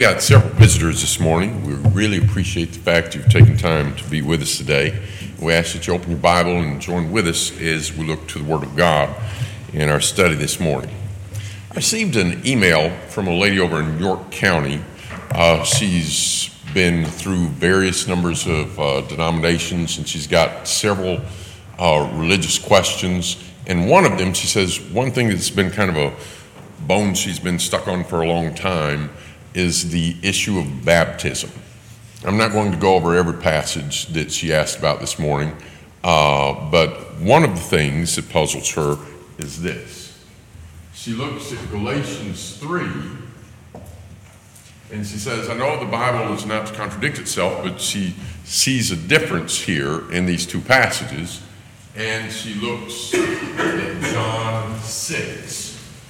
got several visitors this morning. We really appreciate the fact you've taken time to be with us today. We ask that you open your Bible and join with us as we look to the Word of God in our study this morning. I received an email from a lady over in York County. She's been through various numbers of denominations, and she's got several religious questions. And one of them, she says, one thing that's been kind of a bone she's been stuck on for a long time is the issue of baptism. I'm not going to go over every passage that she asked about this morning, but one of the things that puzzles her is this. She looks at Galatians 3, and she says, I know the Bible is not to contradict itself, but she sees a difference here in these two passages, and she looks at John 6.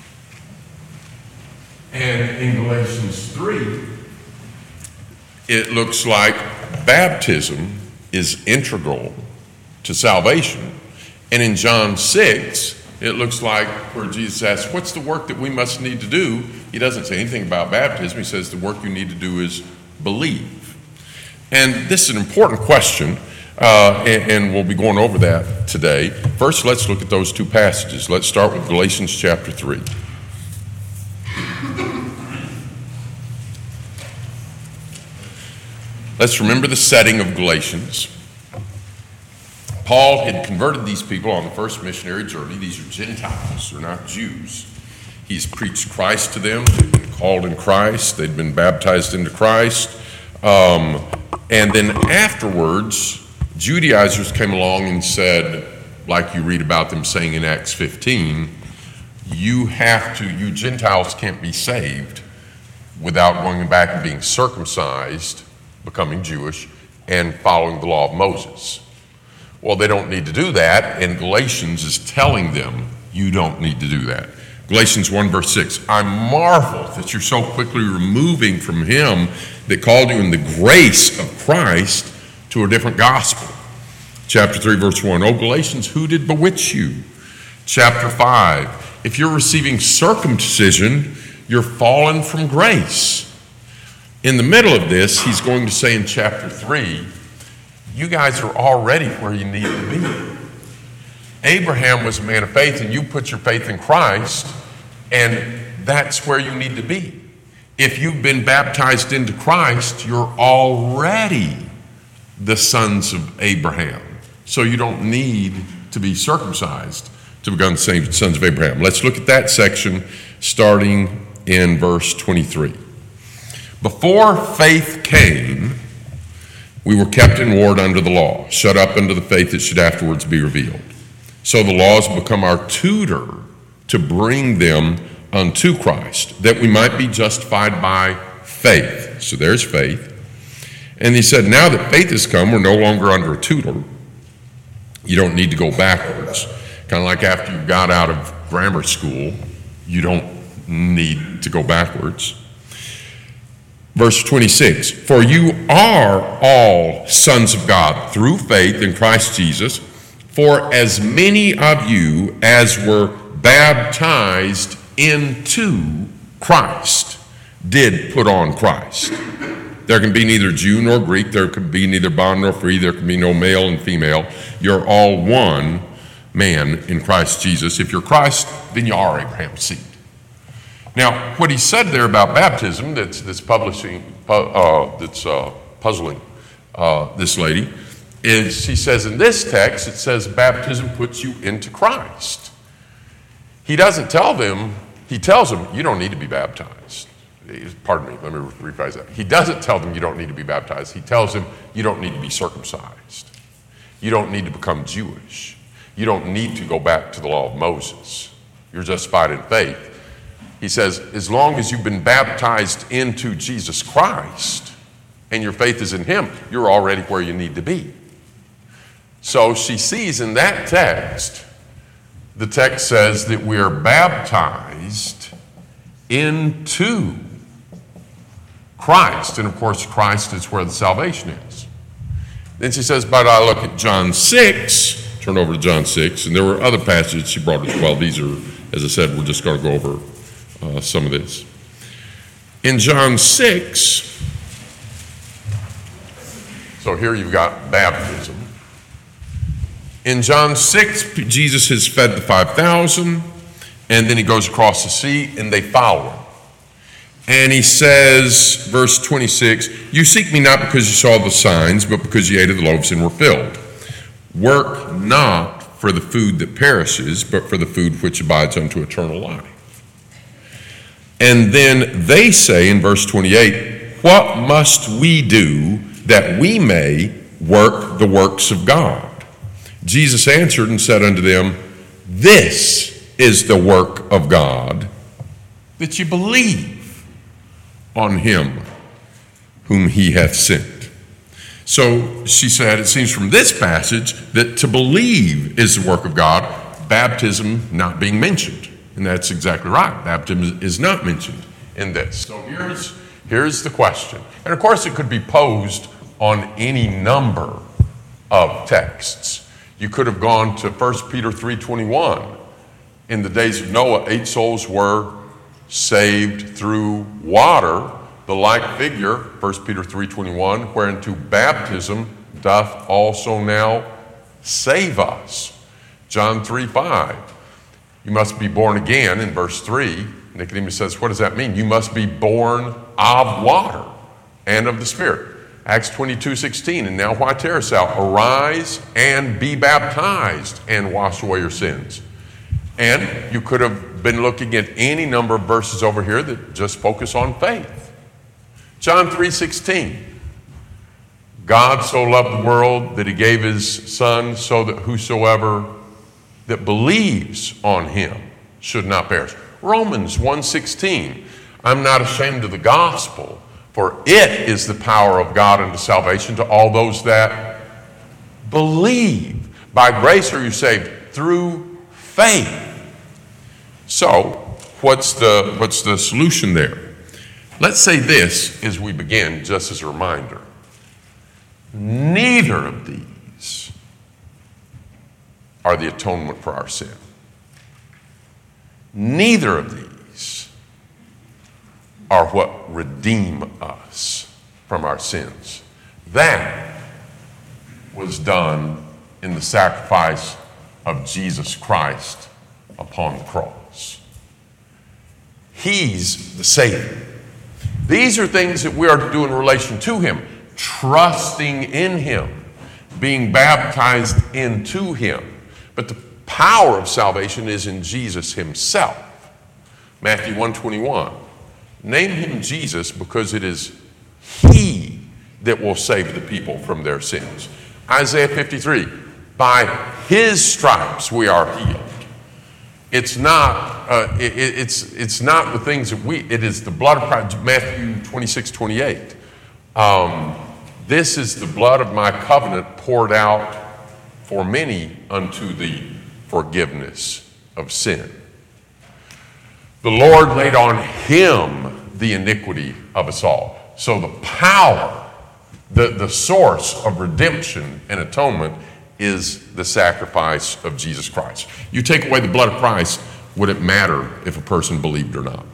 And in Galatians 3, it looks like baptism is integral to salvation. And in John 6, it looks like where Jesus asks, what's the work that we must need to do? He doesn't say anything about baptism. He says the work you need to do is believe. And this is an important question, and we'll be going over that today. First, let's look at those two passages. Let's start with Galatians chapter 3. Let's remember the setting of Galatians. Paul had converted these people on the first missionary journey. These are Gentiles, they're not Jews. He's preached Christ to them. They'd been called in Christ. They'd been baptized into Christ. And then afterwards, Judaizers came along and said, like you read about them saying in Acts 15, you Gentiles can't be saved without going back and being circumcised, becoming Jewish, and following the law of Moses. Well, they don't need to do that, and Galatians is telling them, you don't need to do that. Galatians 1 verse 6, I marvel that you're so quickly removing from him that called you in the grace of Christ to a different gospel. Chapter 3 verse 1, O Galatians, who did bewitch you? Chapter 5, if you're receiving circumcision, you're fallen from grace. In the middle of this, he's going to say in chapter 3, you guys are already where you need to be. Abraham was a man of faith, and you put your faith in Christ, and that's where you need to be. If you've been baptized into Christ, you're already the sons of Abraham. So you don't need to be circumcised to become the same sons of Abraham. Let's look at that section starting in verse 23. Before faith came, we were kept in ward under the law, shut up under the faith that should afterwards be revealed. So the law has become our tutor to bring them unto Christ, that we might be justified by faith. So there's faith. And he said, now that faith has come, we're no longer under a tutor. You don't need to go backwards. Kind of like after you got out of grammar school, you don't need to go backwards. Verse 26, for you are all sons of God through faith in Christ Jesus, for as many of you as were baptized into Christ did put on Christ. There can be neither Jew nor Greek, there can be neither bond nor free, there can be no male and female. You're all one man in Christ Jesus. If you're Christ, then you are Abraham's seed. Now, what he said there about baptism that's puzzling this lady is he says in this text, it says baptism puts you into Christ. He doesn't tell them, he tells them you don't need to be baptized. Pardon me, let me rephrase that. He doesn't tell them you don't need to be baptized. He tells them you don't need to be circumcised. You don't need to become Jewish. You don't need to go back to the law of Moses. You're justified in faith. He says, as long as you've been baptized into Jesus Christ and your faith is in him, you're already where you need to be. So she sees in that text, the text says that we are baptized into Christ. And of course, Christ is where the salvation is. Then she says, but I look at John 6, turn over to John 6, and there were other passages she brought as well. These are, as I said, we're just going to go over some of this. In John 6, so here you've got baptism. In John 6, Jesus has fed the 5,000, and then he goes across the sea, and they follow him. And he says, verse 26, "You seek me not because you saw the signs, but because you ate of the loaves and were filled. Work not for the food that perishes, but for the food which abides unto eternal life." And then they say in verse 28, "What must we do that we may work the works of God?" Jesus answered and said unto them, "This is the work of God, that you believe on him whom he hath sent." So she said, it seems from this passage that to believe is the work of God, baptism not being mentioned. And that's exactly right. Baptism is not mentioned in this. So here's the question. And of course it could be posed on any number of texts. You could have gone to 1 Peter 3:21. In the days of Noah, 8 souls were saved through water, the like figure, 1 Peter 3:21, whereunto baptism doth also now save us. John 3:5, you must be born again. In verse 3, Nicodemus says, what does that mean? You must be born of water and of the Spirit. Acts 22:16, and now why tarriest thou? Arise and be baptized and wash away your sins. And you could have been looking at any number of verses over here that just focus on faith. John 3:16, God so loved the world that he gave his son so that whosoever that believes on him should not perish. Romans 1:16, I'm not ashamed of the gospel, for it is the power of God unto salvation to all those that believe. By grace are you saved through faith. So, what's the solution there? Let's say this as we begin, just as a reminder. Neither of these are the atonement for our sin. Neither of these are what redeem us from our sins. That was done in the sacrifice of Jesus Christ upon the cross. He's the Savior. These are things that we are to do in relation to him, trusting in him, being baptized into him. But the power of salvation is in Jesus himself. Matthew 1:21. Name him Jesus because it is he that will save the people from their sins. Isaiah 53. By his stripes we are healed. It's not it's not the things that it is the blood of Christ. Matthew 26:28. This is the blood of my covenant poured out for many unto the forgiveness of sin. The Lord laid on him the iniquity of us all. So the power, the source of redemption and atonement is the sacrifice of Jesus Christ. You take away the blood of Christ, would it matter if a person believed or not?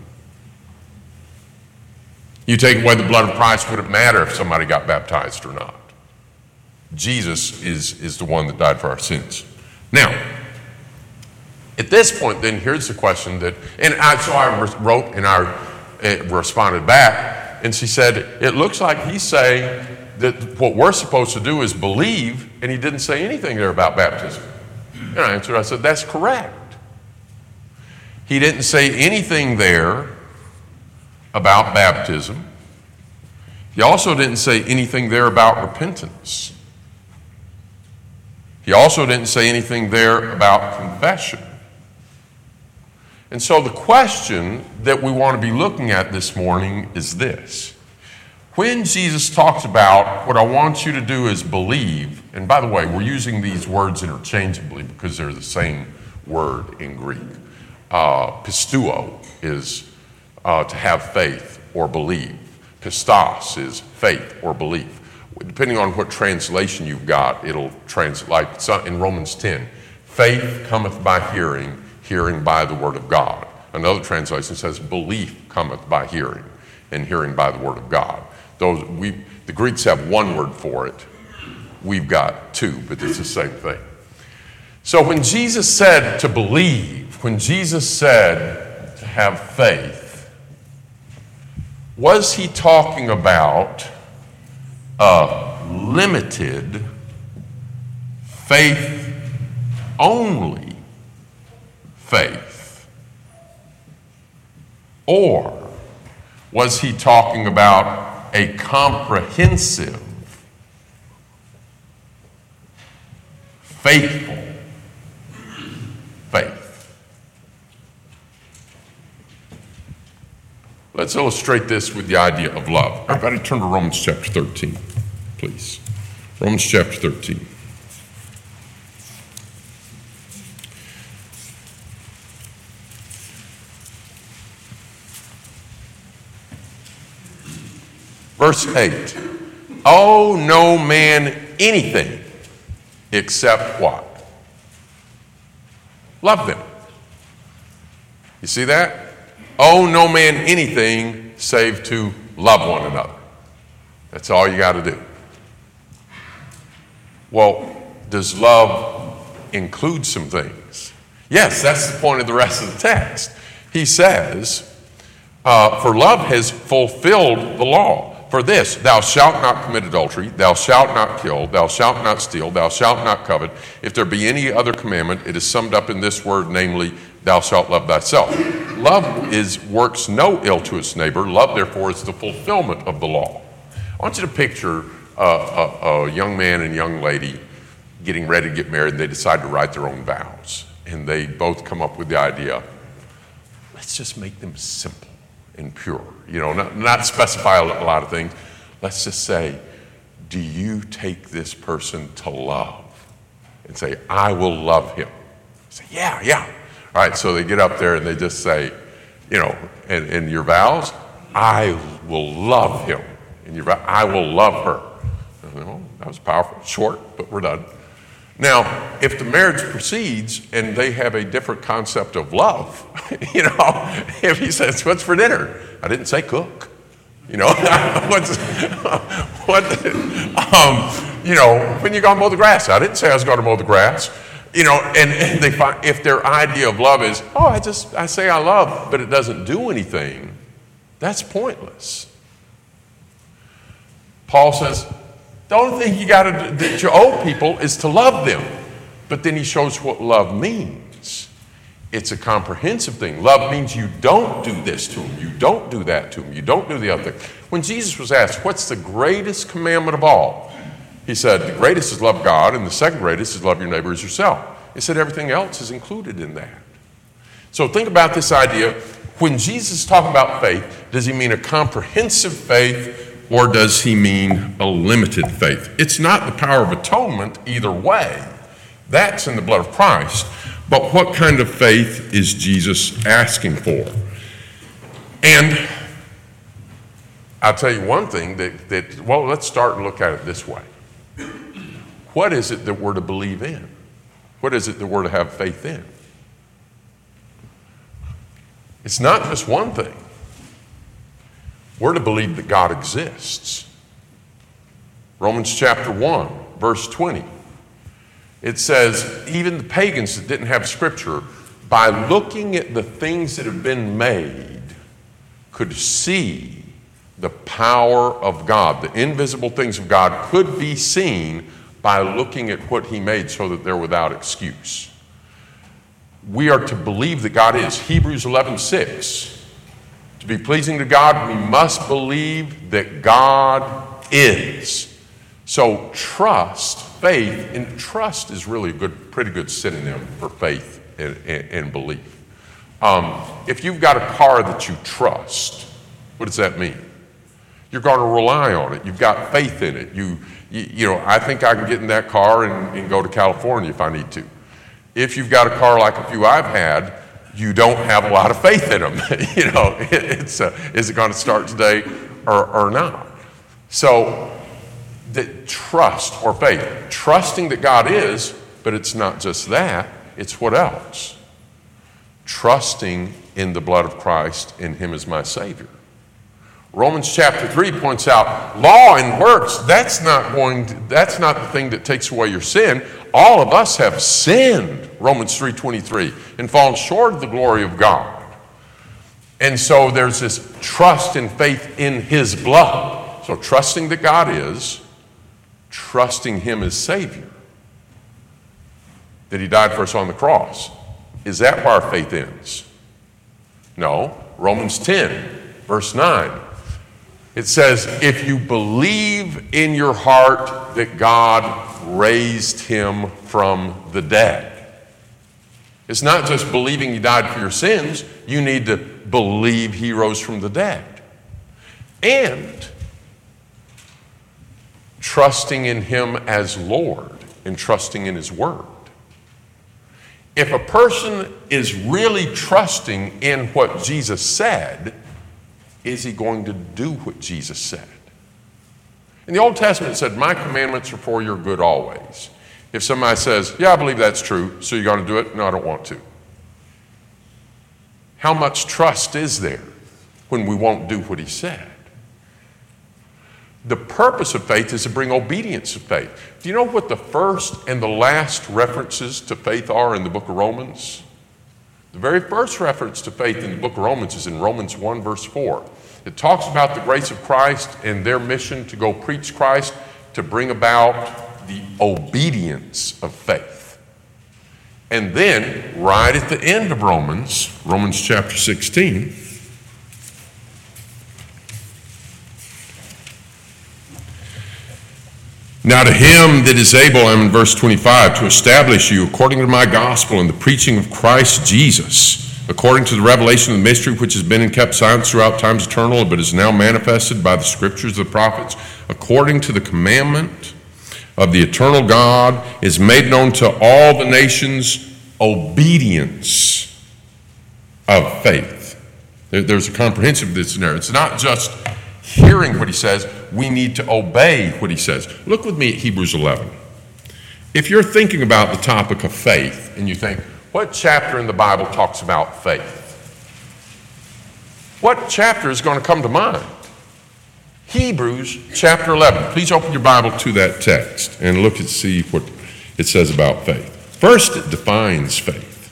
You take away the blood of Christ, would it matter if somebody got baptized or not? Jesus is the one that died for our sins. Now, at this point, then, here's the question that, so I wrote and I responded back, and she said, it looks like he's saying that what we're supposed to do is believe, and he didn't say anything there about baptism. And I answered, I said, that's correct. He didn't say anything there about baptism. He also didn't say anything there about repentance. He also didn't say anything there about confession. And so the question that we want to be looking at this morning is this. When Jesus talks about what I want you to do is believe, and by the way, we're using these words interchangeably because they're the same word in Greek. Pisteuo is to have faith or believe. Pistos is faith or belief. Depending on what translation you've got, it'll translate, like in Romans 10, faith cometh by hearing, hearing by the word of God. Another translation says belief cometh by hearing, and hearing by the word of God. The Greeks have one word for it. We've got two, but it's the same thing. So when Jesus said to believe, when Jesus said to have faith, was he talking about a limited faith only faith? Or was he talking about a comprehensive, faithful faith? Let's illustrate this with the idea of love. Everybody turn to Romans chapter 13, please. Romans chapter 13. Verse 8, owe no man anything except what? Love them. You see that? Owe no man anything save to love one another. That's all you got to do. Well, does love include some things? Yes, that's the point of the rest of the text. He says, for love has fulfilled the law. For this, thou shalt not commit adultery, thou shalt not kill, thou shalt not steal, thou shalt not covet. If there be any other commandment, it is summed up in this word, namely, thou shalt love thyself. Love works no ill to its neighbor. Love, therefore, is the fulfillment of the law. I want you to picture a young man and young lady getting ready to get married, and they decide to write their own vows. And they both come up with the idea, let's just make them simple and pure. Not specify a lot of things. Let's just say, do you take this person to love? And say, I will love him. Say, yeah. All right, so they get up there and they just say, in your vows, I will love him. In your vows, I will love her. That was powerful, short, but we're done. Now, if the marriage proceeds and they have a different concept of love, if he says, what's for dinner? I didn't say cook. When you go mow the grass? I didn't say I was going to mow the grass. And they find, if their idea of love is, I say I love, but it doesn't do anything, that's pointless. Paul says, the only thing that you owe people is to love them. But then he shows what love means. It's a comprehensive thing. Love means you don't do this to them. You don't do that to them. You don't do the other thing. When Jesus was asked, what's the greatest commandment of all? He said, the greatest is love God, and the second greatest is love your neighbor as yourself. He said everything else is included in that. So think about this idea. When Jesus is talking about faith, does he mean a comprehensive faith, or does he mean a limited faith? It's not the power of atonement either way. That's in the blood of Christ. But what kind of faith is Jesus asking for? And I'll tell you one thing let's start and look at it this way. What is it that we're to believe in? What is it that we're to have faith in? It's not just one thing. We're to believe that God exists. Romans chapter 1, verse 20. It says, even the pagans that didn't have scripture, by looking at the things that have been made, could see the power of God. The invisible things of God could be seen by looking at what he made so that they're without excuse. We are to believe that God is. Hebrews 11:6. To be pleasing to God, we must believe that God is. So trust, faith, and trust is really a pretty good synonym for faith and belief. If you've got a car that you trust, what does that mean? You're going to rely on it. You've got faith in it. I think I can get in that car and go to California if I need to. If you've got a car like a few I've had, you don't have a lot of faith in them. Is it going to start today or not? So the trust or faith, trusting that God is, but it's not just that, it's what else? Trusting in the blood of Christ, in him as my Savior. Romans chapter 3 points out law and works, that's not the thing that takes away your sin. All of us have sinned, Romans 3:23, and fallen short of the glory of God. And so there's this trust and faith in his blood. So trusting that God is, trusting him as Savior, that he died for us on the cross. Is that where our faith ends? No. Romans 10, verse 9. It says, if you believe in your heart that God raised him from the dead. It's not just believing he died for your sins. You need to believe he rose from the dead. And trusting in him as Lord and trusting in his word. If a person is really trusting in what Jesus said, is he going to do what Jesus said? In the Old Testament, it said, my commandments are for your good always. If somebody says, yeah, I believe that's true, so you're going to do it? No, I don't want to. How much trust is there when we won't do what he said? The purpose of faith is to bring obedience to faith. Do you know what the first and the last references to faith are in the book of Romans? The very first reference to faith in the book of Romans is in Romans 1, verse 4. It talks about the grace of Christ and their mission to go preach Christ, to bring about the obedience of faith. And then, right at the end of Romans chapter 16, now to him that is able, I'm in verse 25, to establish you according to my gospel and the preaching of Christ Jesus, according to the revelation of the mystery which has been in kept silence throughout times eternal, but is now manifested by the scriptures of the prophets, according to the commandment of the eternal God, is made known to all the nations obedience of faith. There's a comprehensiveness in there. It's not just hearing what he says, we need to obey what he says. Look with me at Hebrews 11. If you're thinking about the topic of faith and you think, what chapter in the Bible talks about faith? What chapter is going to come to mind? Hebrews chapter 11. Please open your Bible to that text and look and see what it says about faith. First, it defines faith.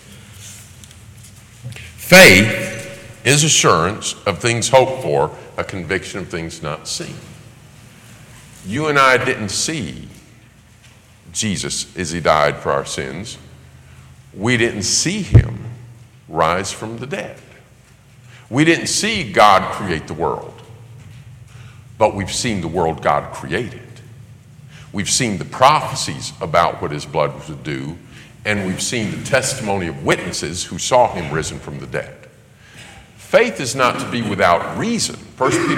Faith is assurance of things hoped for, a conviction of things not seen. You and I didn't see Jesus as he died for our sins. We didn't see him rise from the dead. We didn't see God create the world, but we've seen the world God created. We've seen the prophecies about what his blood would do, and we've seen the testimony of witnesses who saw him risen from the dead. Faith is not to be without reason. 1 Peter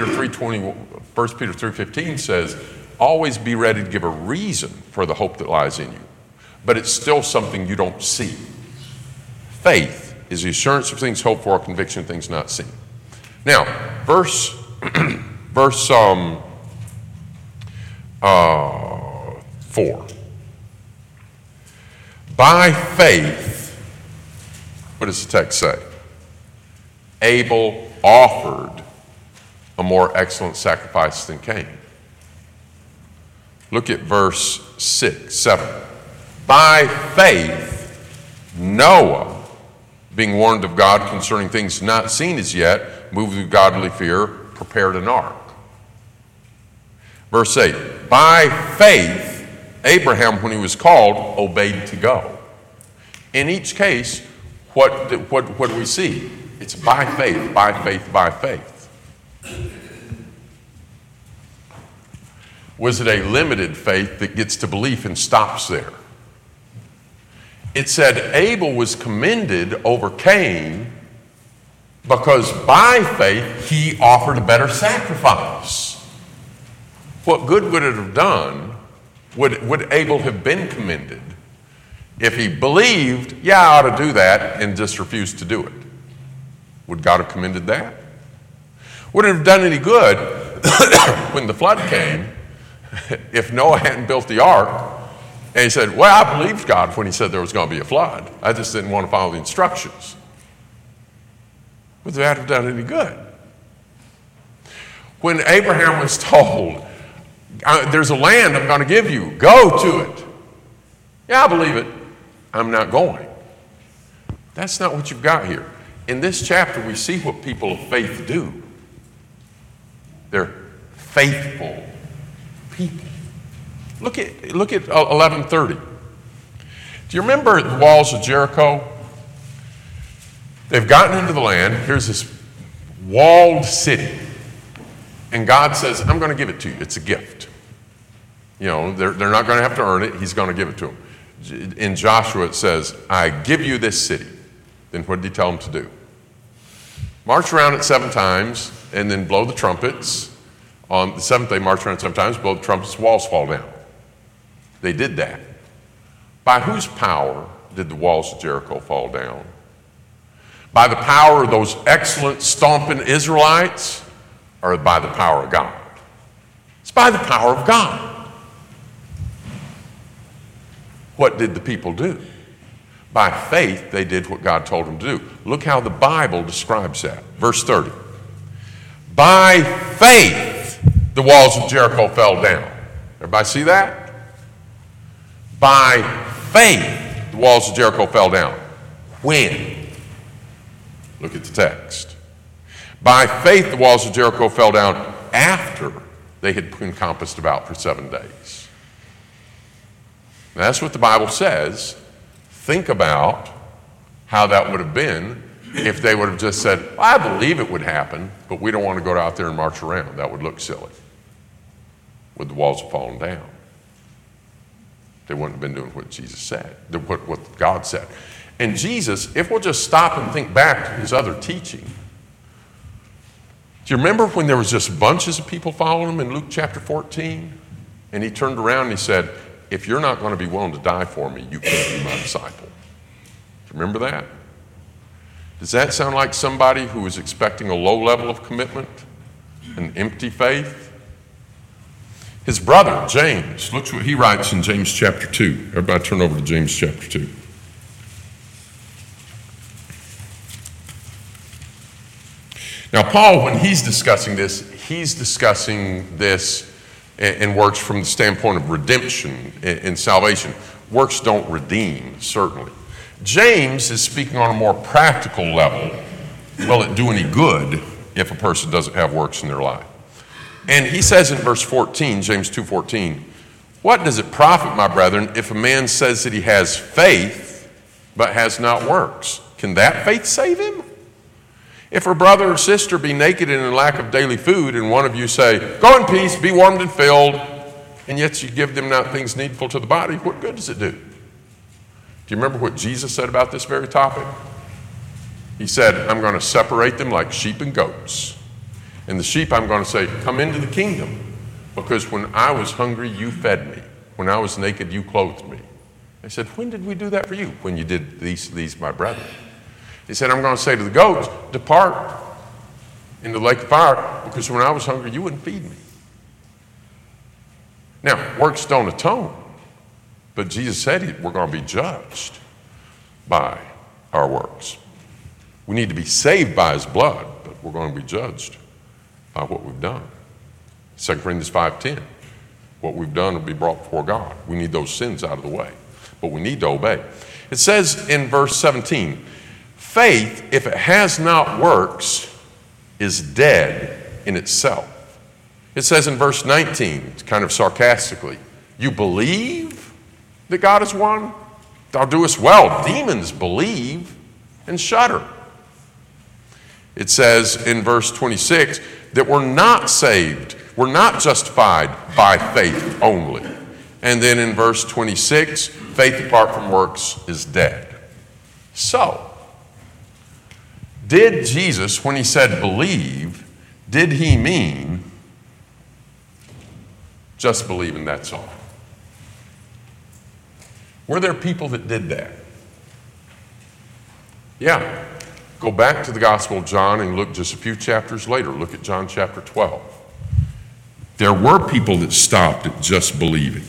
3:15 says, always be ready to give a reason for the hope that lies in you. But it's still something you don't see. Faith is the assurance of things hoped for, a conviction of things not seen. Now, verse 4. By faith, what does the text say? Abel offered a more excellent sacrifice than Cain. Look at verse 7. By faith, Noah, being warned of God concerning things not seen as yet, moved with godly fear, prepared an ark. Verse 8, by faith, Abraham, when he was called, obeyed to go. In each case, what do we see? It's by faith, by faith, by faith. Was it a limited faith that gets to belief and stops there? It said Abel was commended over Cain because by faith he offered a better sacrifice. What good would it have done? Would Abel have been commended if he believed, yeah, I ought to do that, and just refused to do it? Would God have commended that? Would it have done any good when the flood came if Noah hadn't built the ark and he said, well, I believed God when he said there was going to be a flood. I just didn't want to follow the instructions. Would that have done any good? When Abraham was told, there's a land I'm going to give you, go to it. Yeah, I believe it. I'm not going. That's not what you've got here. In this chapter, we see what people of faith do. They're faithful people. Look at 11:30. Do you remember the walls of Jericho? They've gotten into the land. Here's this walled city. And God says, I'm going to give it to you. It's a gift. You know, they're not going to have to earn it. He's going to give it to them. In Joshua, it says, I give you this city. Then what did he tell them to do? March around it 7 times and then blow the trumpets. On the 7th day, march around 7 times, blow the trumpets, walls fall down. They did that. By whose power did the walls of Jericho fall down? By the power of those excellent stomping Israelites, or by the power of God? It's by the power of God. What did the people do? By faith, they did what God told them to do. Look how the Bible describes that. Verse 30. By faith, the walls of Jericho fell down. Everybody see that? By faith, the walls of Jericho fell down. When? Look at the text. By faith, the walls of Jericho fell down after they had been compassed about for 7 days. Now, that's what the Bible says. Think about how that would have been if they would have just said, well, I believe it would happen, but we don't want to go out there and march around. That would look silly. Would the walls have fallen down? They wouldn't have been doing what Jesus said, what God said. And Jesus, if we'll just stop and think back to his other teaching, do you remember when there was just bunches of people following him in Luke chapter 14? And he turned around and he said, if you're not going to be willing to die for me, you can't be my disciple. Do you remember that? Does that sound like somebody who is expecting a low level of commitment, an empty faith? His brother, James, look what he writes in James chapter 2. Everybody turn over to James chapter 2. Now, Paul, when he's discussing this and works from the standpoint of redemption and salvation. Works don't redeem, certainly. James is speaking on a more practical level. Will it do any good if a person doesn't have works in their life? And he says in verse 14, James 2:14, what does it profit, my brethren, if a man says that he has faith but has not works? Can that faith save him? If a brother or sister be naked and in lack of daily food, and one of you say, go in peace, be warmed and filled, and yet you give them not things needful to the body, what good does it do? Do you remember what Jesus said about this very topic? He said, I'm going to separate them like sheep and goats. And the sheep, I'm going to say, come into the kingdom, because when I was hungry, you fed me. When I was naked, you clothed me. I said, when did we do that for you? When you did these my brethren. He said, I'm going to say to the goats, depart into the lake of fire, because when I was hungry, you wouldn't feed me. Now, works don't atone, but Jesus said we're going to be judged by our works. We need to be saved by his blood, but we're going to be judged by what we've done. 2 Corinthians 5:10, what we've done will be brought before God. We need those sins out of the way, but we need to obey. It says in verse 17, faith, if it has not works, is dead in itself. It says in verse 19, kind of sarcastically, you believe that God is one? Thou doest well. Demons believe and shudder. It says in verse 26 that we're not saved, we're not justified by faith only. And then in verse 26, faith apart from works is dead. So, did Jesus, when he said believe, did he mean just believe and that's all? Were there people that did that? Yeah. Go back to the Gospel of John and look just a few chapters later. Look at John chapter 12. There were people that stopped at just believing.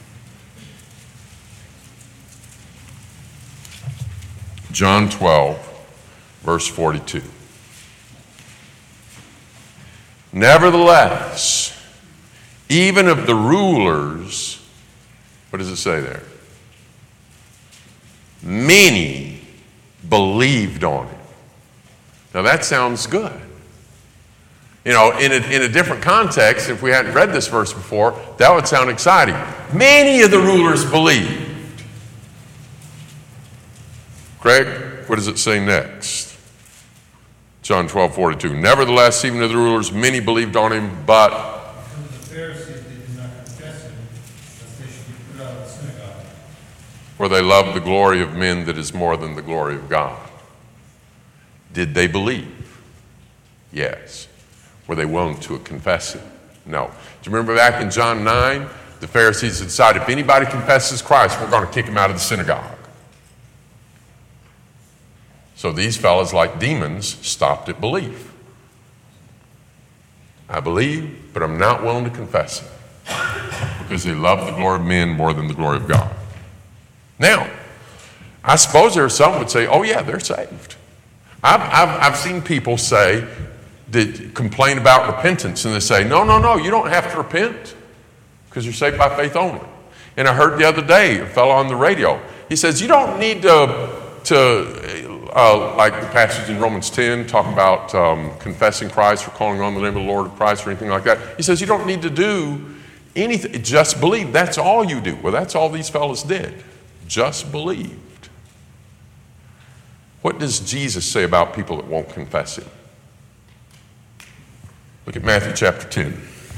John 12, verse 42. Nevertheless, even of the rulers, what does it say there? Many believed on him. Now that sounds good. You know, in a different context, if we hadn't read this verse before, that would sound exciting. Many of the rulers believed. Craig, what does it say next? John 12:42. Nevertheless, even of the rulers, many believed on him, but because the Pharisees did not confess him, lest they should be put out of the synagogue. for they loved the glory of men that is more than the glory of God. Did they believe? Yes. Were they willing to confess it? No. Do you remember back in John 9? The Pharisees decided if anybody confesses Christ, we're going to kick him out of the synagogue. So these fellas, like demons, stopped at belief. I believe, but I'm not willing to confess it because they love the glory of men more than the glory of God. Now, I suppose there are some who would say, oh yeah, they're saved. I've seen people say, that complain about repentance, and they say, no, you don't have to repent because you're saved by faith only. And I heard the other day a fellow on the radio, he says, you don't need to like the passage in Romans 10, talking about confessing Christ or calling on the name of the Lord of Christ or anything like that. He says, you don't need to do anything, just believe. That's all you do. Well, that's all these fellows did. Just believed. What does Jesus say about people that won't confess him? Look at Matthew chapter 10.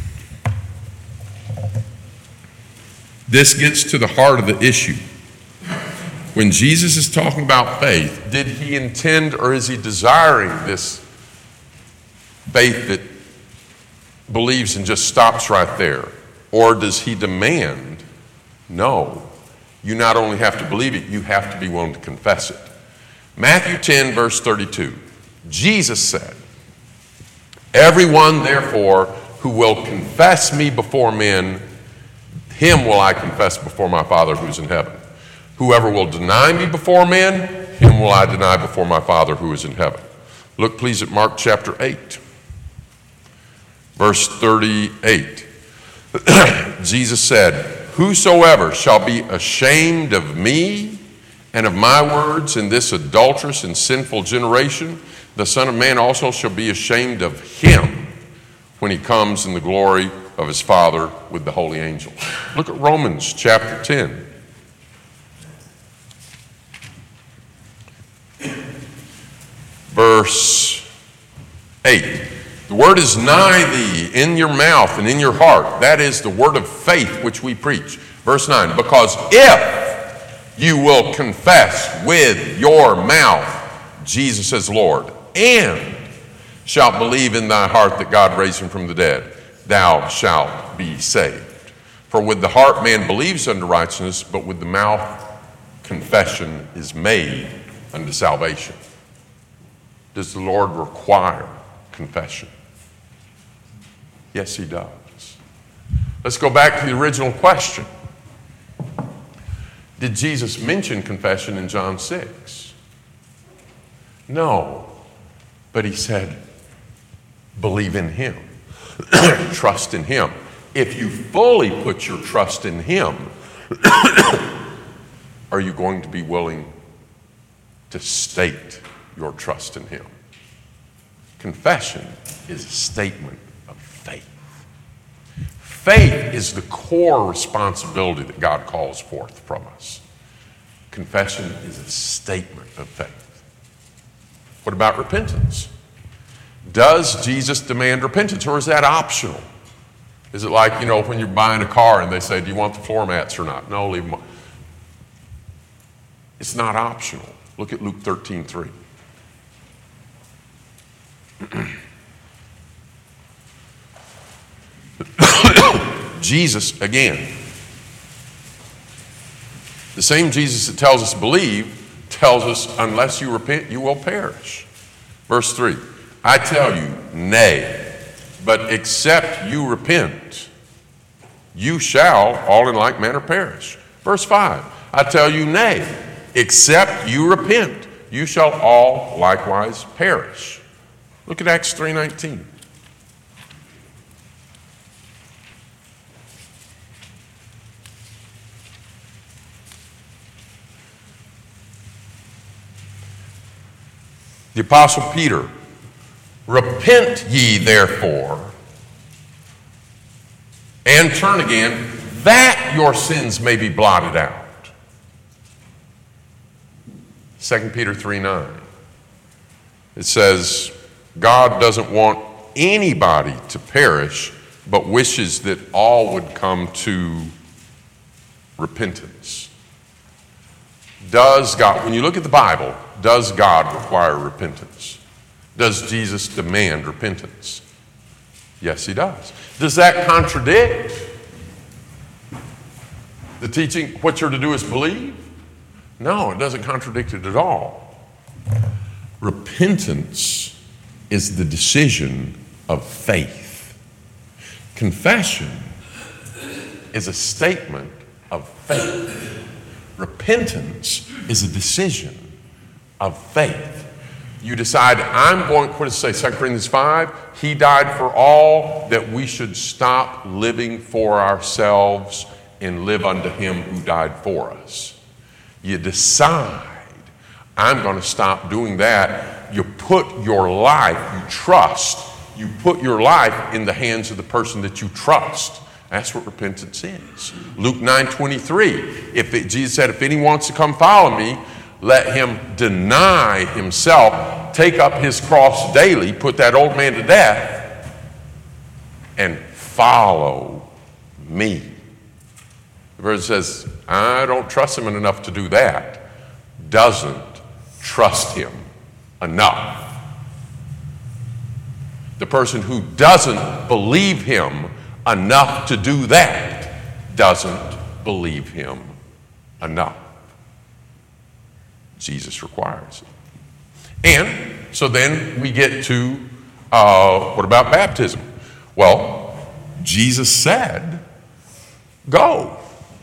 This gets to the heart of the issue. When Jesus is talking about faith, did he intend or is he desiring this faith that believes and just stops right there? Or does he demand, no, you not only have to believe it, you have to be willing to confess it. Matthew 10, verse 32, Jesus said, everyone, therefore, who will confess me before men, him will I confess before my Father who is in heaven. Whoever will deny me before men, him will I deny before my Father who is in heaven. Look, please, at Mark chapter 8, verse 38. Jesus said, whosoever shall be ashamed of me and of my words in this adulterous and sinful generation, the Son of Man also shall be ashamed of him when he comes in the glory of his Father with the holy angels. Look at Romans chapter 10. Verse 8. The word is nigh thee, in your mouth and in your heart. That is the word of faith which we preach. Verse 9. Because if you will confess with your mouth Jesus is Lord, and shalt believe in thy heart that God raised him from the dead, thou shalt be saved. For with the heart man believes unto righteousness, but with the mouth confession is made unto salvation. Does the Lord require confession? Yes, he does. Let's go back to the original question. Did Jesus mention confession in John 6? No. But he said, believe in him. Trust in him. If you fully put your trust in him, are you going to be willing to state your trust in him? Confession is a statement of faith. Faith is the core responsibility that God calls forth from us. Confession is a statement of faith. What about repentance? Does Jesus demand repentance, or is that optional? Is it like, when you're buying a car and they say, do you want the floor mats or not? No, leave them. It's not optional. Look at Luke 13:3. Jesus, again, the same Jesus that tells us to believe, tells us, unless you repent, you will perish. Verse 3, I tell you, nay, but except you repent, you shall all in like manner perish. Verse 5, I tell you, nay, except you repent, you shall all likewise perish. Look at Acts 3:19. The Apostle Peter, repent ye therefore, and turn again, that your sins may be blotted out. 2 Peter 3:9. It says, God doesn't want anybody to perish, but wishes that all would come to repentance. Does God, when you look at the Bible, does God require repentance? Does Jesus demand repentance? Yes, he does. Does that contradict the teaching, what you're to do is believe? No, it doesn't contradict it at all. Repentance is the decision of faith. Confession is a statement of faith. Repentance is a decision of faith. You decide, I'm going, what does it say, 2 Corinthians 5? He died for all, that we should stop living for ourselves and live unto him who died for us. You decide, I'm going to stop doing that. You put your life, you put your life in the hands of the person that you trust. That's what repentance is. Luke 9:23. Jesus said, if anyone wants to come follow me, let him deny himself, take up his cross daily, put that old man to death, and follow me. The verse says, I don't trust him enough to do that. Doesn't trust him enough. The person who doesn't believe him enough to do that doesn't believe him enough. Jesus requires it. And so then we get to, what about baptism? Well, Jesus said, go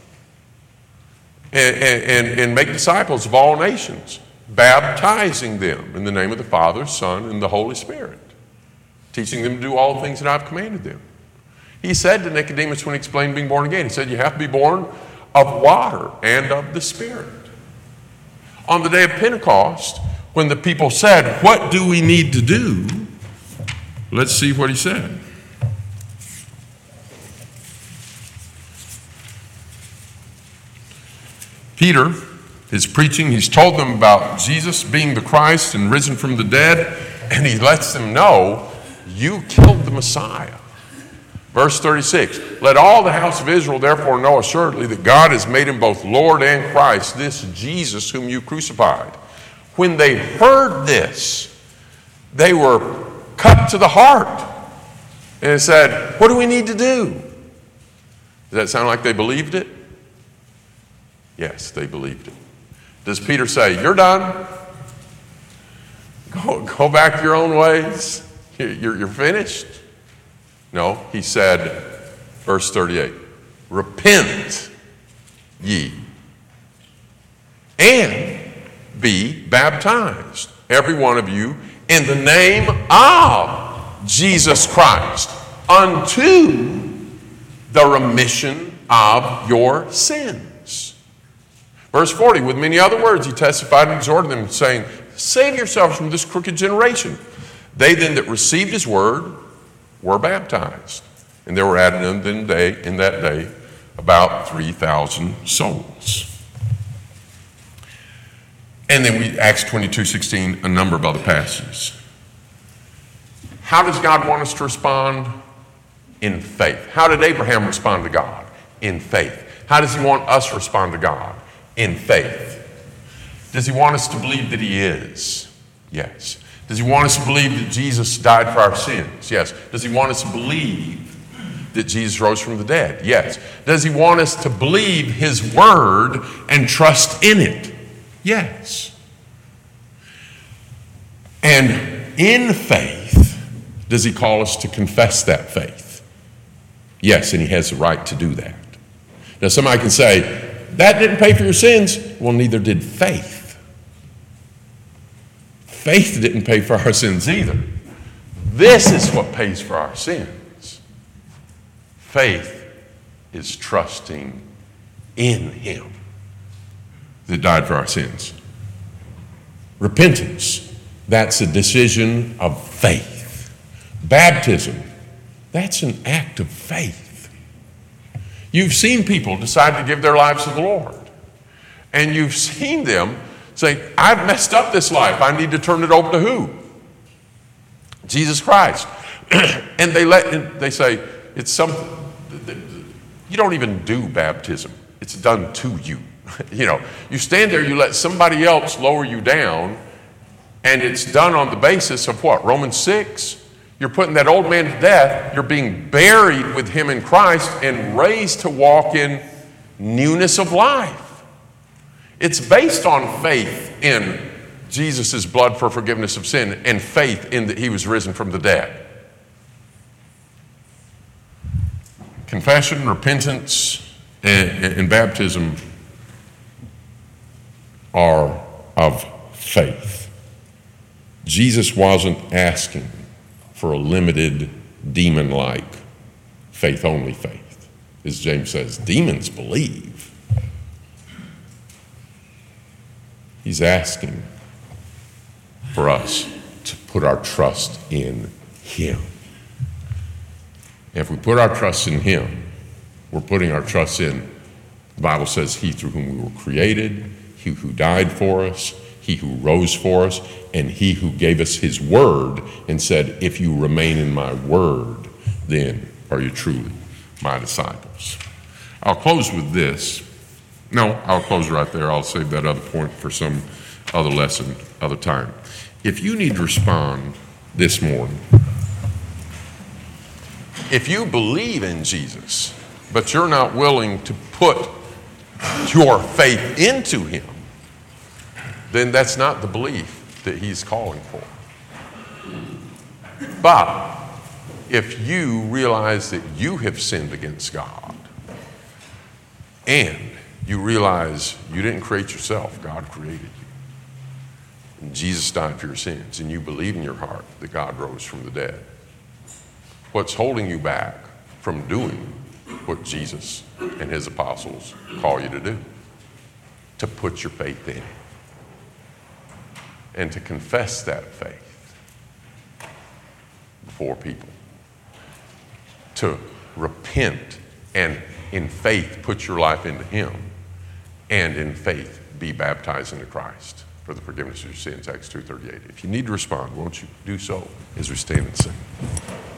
and make disciples of all nations, baptizing them in the name of the Father, Son, and the Holy Spirit, teaching them to do all the things that I've commanded them. He said to Nicodemus when he explained being born again, he said, you have to be born of water and of the Spirit. On the day of Pentecost, when the people said, what do we need to do? Let's see what he said. Peter is preaching. He's told them about Jesus being the Christ and risen from the dead, and he lets them know, you killed the Messiah. Verse 36, let all the house of Israel therefore know assuredly that God has made him both Lord and Christ, this Jesus whom you crucified. When they heard this, they were cut to the heart and said, what do we need to do? Does that sound like they believed it? Yes, they believed it. Does Peter say, you're done? Go back your own ways? You're finished? No, he said, verse 38, repent ye and be baptized, every one of you, in the name of Jesus Christ, unto the remission of your sins. Verse 40, with many other words he testified and exhorted them, saying, save yourselves from this crooked generation. They then that received his word were baptized. And there were added unto them in that day about 3,000 souls. And then Acts 22:16, a number of other passages. How does God want us to respond? In faith. How did Abraham respond to God? In faith. How does he want us to respond to God? In faith. Does he want us to believe that he is? Yes. Does he want us to believe that Jesus died for our sins? Yes. Does he want us to believe that Jesus rose from the dead? Yes. Does he want us to believe his word and trust in it? Yes. And in faith, does he call us to confess that faith? Yes, and he has the right to do that. Now somebody can say, that didn't pay for your sins. Well, neither did faith. Faith didn't pay for our sins either. This is what pays for our sins. Faith is trusting in him that died for our sins. Repentance That's a decision of faith. Baptism, that's an act of faith. You've seen people decide to give their lives to the Lord. And you've seen them say, I've messed up this life. I need to turn it over to who? Jesus Christ. And they say, it's something, you don't even do baptism. It's done to you. You stand there, you let somebody else lower you down, and it's done on the basis of what? Romans 6? You're putting that old man to death. You're being buried with him in Christ and raised to walk in newness of life. It's based on faith in Jesus' blood for forgiveness of sin and faith in that he was risen from the dead. Confession, repentance, and baptism are of faith. Jesus wasn't asking for a limited, demon-like, faith-only faith. As James says, demons believe. He's asking for us to put our trust in him. And if we put our trust in him, we're putting our trust in, the Bible says, he through whom we were created, he who died for us, he who rose for us, and he who gave us his word and said, if you remain in my word, then are you truly my disciples. I'll close with this. No, I'll close right there. I'll save that other point for some other lesson, other time. If you need to respond this morning, if you believe in Jesus, but you're not willing to put your faith into him, then that's not the belief that he's calling for. But if you realize that you have sinned against God, and you realize you didn't create yourself, God created you, and Jesus died for your sins, and you believe in your heart that God rose from the dead, what's holding you back from doing what Jesus and his apostles call you to do? To put your faith in him. And to confess that faith before people. To repent and in faith put your life into him. And in faith be baptized into Christ for the forgiveness of your sins, Acts 2:38. If you need to respond, won't you do so as we stand and sing?